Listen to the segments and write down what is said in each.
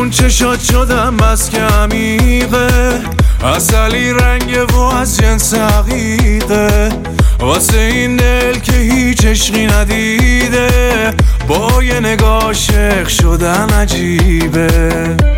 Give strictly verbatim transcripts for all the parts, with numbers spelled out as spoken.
اون چشات شدم بس که عمیقه، اصلی رنگه و از جنس عقیقه، واسه این دل که هیچ عشقی ندیده، با یه نگاه عاشق شدن عجیبه.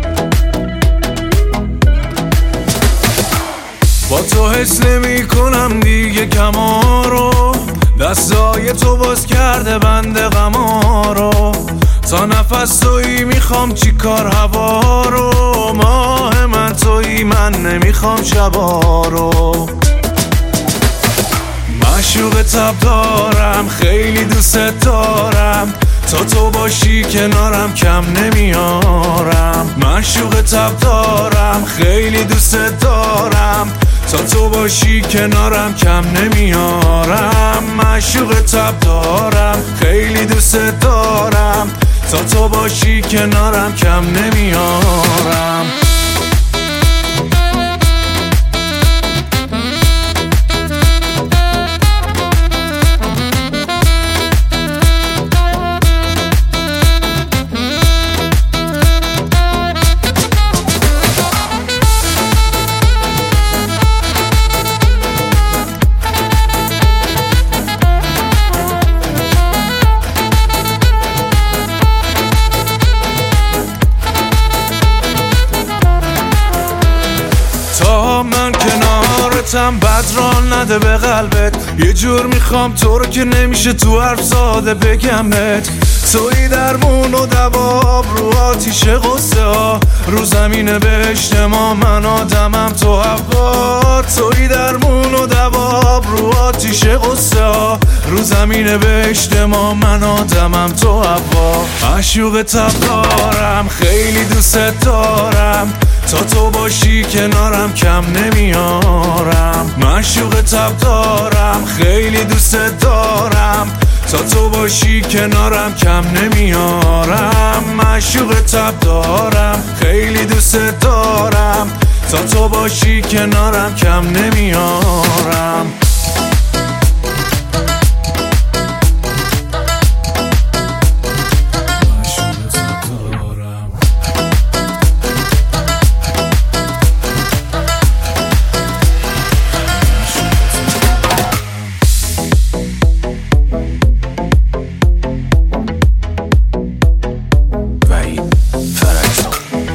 با تو حس نمی کنم دیگه کما رو، دستای تو باز کرده بند غما رو، تا نفس تویی میخوام چی کار هوا رو، ماه من تویی من نمیخوام شبا رو. معشوق تب دارم خیلی دوست دارم، تا تو باشی کنارم کم نمیارم. معشوق تب دارم خیلی دوست دارم، تا تو باشی کنارم کم نمیارم. معشوق تب دارم خیلی دوست دارم، تا تو باشی کنارم کم نمیارم. من کنارتم بدران نده به قلبت، یه جور میخوام تو رو که نمیشه تو حرف ساده بگمت. توی درمون و دواب رو آتیش غصه ها، رو زمین بهشت ما من آدمم تو هوا. توی درمون و دواب رو آتیش غصه ها، رو زمین بهشت ما من آدمم تو هوا. معشوق تب دارم خیلی دوست دارم، تا تو باشی کنارم کم نمیارم. معشوق تب دارم خیلی دوست دارم، تا تو باشی کنارم کم نمیارم. معشوق تب دارم خیلی دوست دارم، تا تو باشی کنارم کم نمیارم.